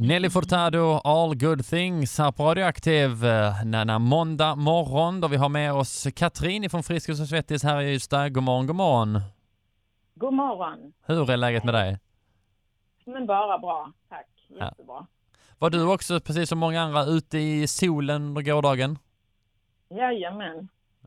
Nelly Furtado, All Good Things här på Radioaktiv denna måndag morgon då vi har med oss Katrin från Friskis och Svettis här i Ystad. God morgon, god morgon. God morgon. Hur är läget med dig? Men bara bra, tack. Jättebra. Ja. Var du också, precis som många andra, ute i solen under gårdagen? Jajamän.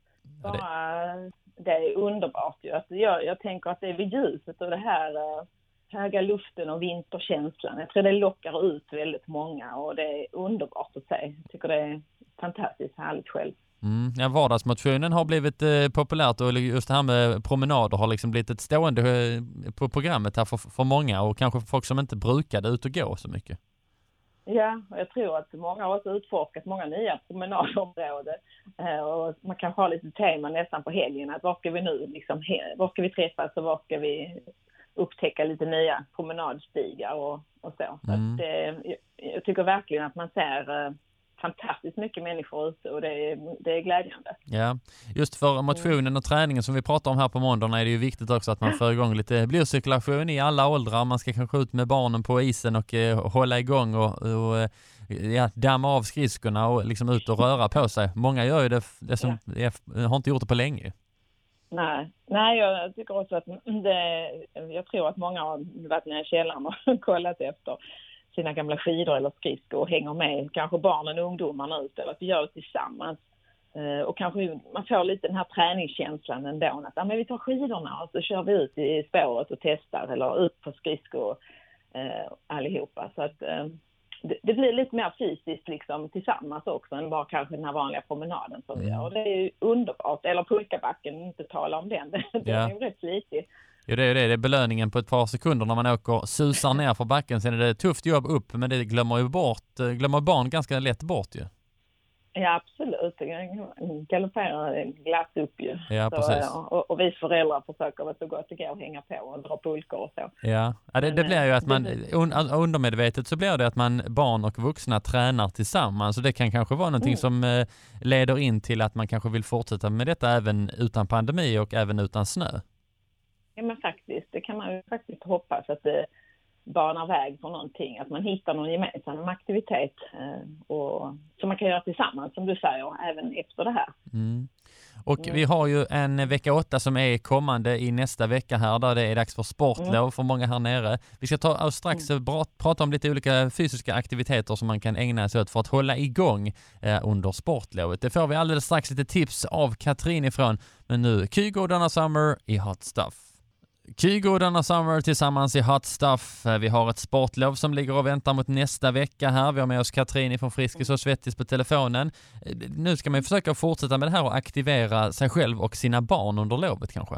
Det är underbart ju. Alltså jag tänker att det är vid ljuset och det här höga luften och vinterkänslan. Jag tror det lockar ut väldigt många och det är underbart att se. Jag tycker det är fantastiskt härligt själv. Ja, vardagsmotionen har blivit populärt och just det här med promenader har liksom blivit ett stående på programmet här för många och kanske för folk som inte brukade ut och gå så mycket. Ja, och jag tror att många har också utforskat många nya promenadområden och man kanske har lite tema nästan på helgen att var ska vi nu liksom, var ska vi träffas och var ska vi upptäcka lite nya promenadstigar och så. Så att, jag tycker verkligen att man ser fantastiskt mycket människor ute och det är glädjande. Ja, just för motionen och träningen som vi pratar om här på måndagen är det ju viktigt också att man får igång lite blodcirkulation i alla åldrar. Man ska kanske ut med barnen på isen och hålla igång och damma av skridskorna och liksom ut och röra på sig. Många gör ju det som har inte gjort det på länge. Nej, jag tycker också att jag tror att många har varit nere i källaren och kollat efter sina gamla skidor eller skridskor och hänger med kanske barnen och ungdomarna ut eller att vi gör det tillsammans. Och kanske man får lite den här träningskänslan ändå att men vi tar skidorna och så kör vi ut i spåret och testar eller ut på skridskor allihopa. Så att det blir lite mer fysiskt liksom tillsammans också än bara kanske den här vanliga promenaden som vi gör. Och det är ju underbart. Eller pulkabacken, inte tala om den. Den är ju rätt slitig. Jo, det är det. Det är belöningen på ett par sekunder när man åker susar ner för backen. Sen är det ett tufft jobb upp, men det glömmer barn ganska lätt bort ju. Ja, absolut. Galopperar glatt upp ju. Ja, så, precis. Och vi föräldrar försöker så gott det går att hänga på och dra pulkor och så. Ja, det blir ju att man undermedvetet så blir det att man barn och vuxna tränar tillsammans. Så det kan kanske vara någonting som leder in till att man kanske vill fortsätta med detta även utan pandemi och även utan snö. Ja, men faktiskt. Det kan man ju faktiskt hoppas att det banar väg för någonting. Att man hittar någon gemensam aktivitet som man kan göra tillsammans, som du säger, även efter det här. Och vi har ju en vecka 8 som är kommande i nästa vecka här där det är dags för sportlov för många här nere. Vi ska strax prata om lite olika fysiska aktiviteter som man kan ägna sig åt för att hålla igång under sportlovet. Det får vi alldeles strax lite tips av Katrin ifrån. Men nu, Kygo Donna Summer i Hot Stuff. Kygo Donna Summer tillsammans i Hot Stuff. Vi har ett sportlov som ligger och väntar mot nästa vecka här. Vi har med oss Katrin från Friskis och Svettis på telefonen. Nu ska man försöka fortsätta med det här och aktivera sig själv och sina barn under lovet kanske.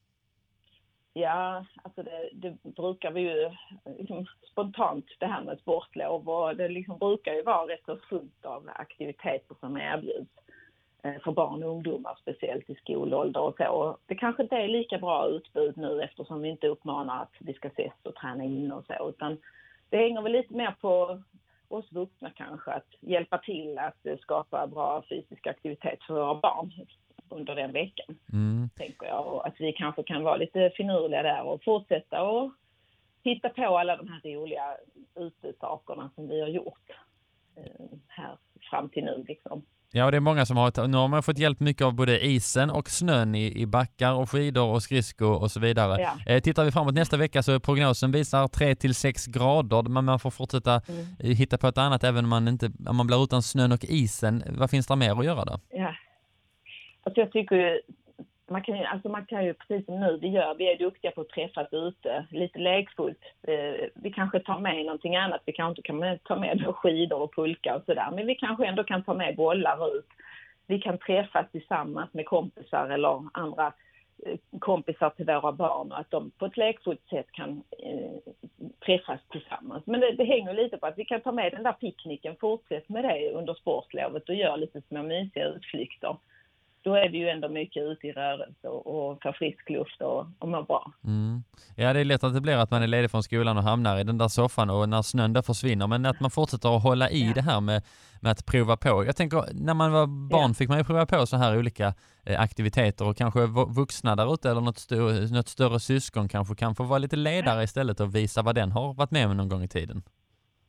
Ja, alltså det brukar vi ju liksom spontant det här med sportlov och det liksom brukar ju vara rätt så fullt av aktiviteter som erbjuds för barn och ungdomar, speciellt i skolålder och så. Och det kanske inte är lika bra utbud nu eftersom vi inte uppmanar att vi ska ses och träna in och så, utan det hänger väl lite mer på oss vuxna kanske att hjälpa till att skapa bra fysisk aktivitet för våra barn under den veckan, tänker jag. Och att vi kanske kan vara lite finurliga där och fortsätta och hitta på alla de här roliga utesakerna som vi har gjort här fram till nu liksom. Ja, och det är många som nu har man fått hjälp mycket av både isen och snön i backar och skidor och skridskor och så vidare. Ja. Tittar vi framåt nästa vecka så prognosen visar 3-6 grader, men man får fortsätta hitta på ett annat även om man blir utan snön och isen. Vad finns det mer att göra då? Ja, alltså jag tycker ju man kan ju precis som nu vi är duktiga på att träffas ute, lite lekfullt. Vi kanske tar med någonting annat, vi kanske inte kan ta med skidor och pulka och sådär, men vi kanske ändå kan ta med bollar ut. Vi kan träffas tillsammans med kompisar eller andra kompisar till våra barn och att de på ett lekfullt sätt kan träffas tillsammans. Men det hänger lite på att vi kan ta med den där picknicken, fortsätt med det under sportlovet och göra lite små mysiga utflykter. Då är vi ju ändå mycket ute i rörelse och får frisk luft och mår bra. Ja, det är lätt att det blir att man är ledig från skolan och hamnar i den där soffan och när snön där försvinner. Men att man fortsätter att hålla i det här med att prova på. Jag tänker, när man var barn fick man ju prova på så här olika aktiviteter och kanske vuxna där ute eller något större syskon kanske kan få vara lite ledare istället och visa vad den har varit med någon gång i tiden.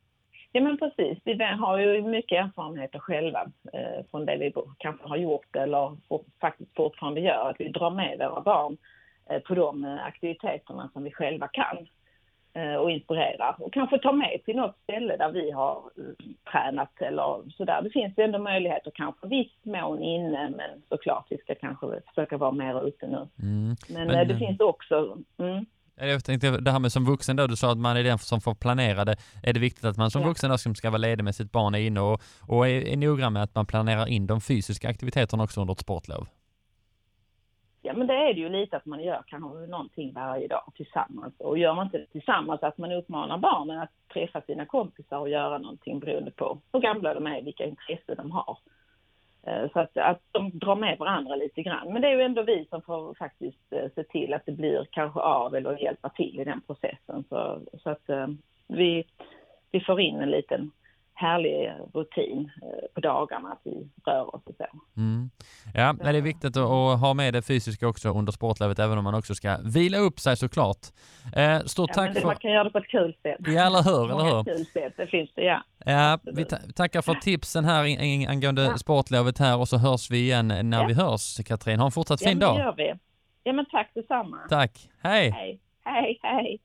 Ja, men precis. Vi har ju mycket erfarenheter själva från det vi kanske har gjort eller faktiskt fortfarande gör. Att vi drar med våra barn på de aktiviteterna som vi själva kan och inspirerar. Och kanske ta med till något ställe där vi har tränat eller sådär. Det finns ju ändå möjligheter kanske viss mån inne, men såklart vi ska kanske försöka vara mer ute nu. Men det finns också... Jag tänkte det här med som vuxen då, du sa att man är den som får planera det. Är det viktigt att man som vuxen då, som ska vara ledig med sitt barn är inne och är noggrann med att man planerar in de fysiska aktiviteterna också under ett sportlov? Ja, men det är det ju lite att man gör kanske någonting varje dag tillsammans. Och gör man inte tillsammans att man uppmanar barnen att träffa sina kompisar och göra någonting beroende på hur gamla de är, vilka intressen de har. Så att de drar med varandra lite grann. Men det är ju ändå vi som får faktiskt se till att det blir kanske av eller hjälpa till i den processen. Så att vi får in en liten härlig rutin på dagarna att vi rör oss och så. Ja, men det är viktigt att ha med det fysiska också under sportlovet, även om man också ska vila upp sig såklart. Stort tack för... Man kan göra det på ett kul sätt. Ja, eller hur? Kul sätt, det finns det, ja. Ja, vi tackar för tipsen här angående sportlovet här och så hörs vi igen när vi hörs, Katrin. Ha en fortsatt fin dag. Ja, men det gör vi. Ja, men tack detsamma. Tack. Hej. Hej.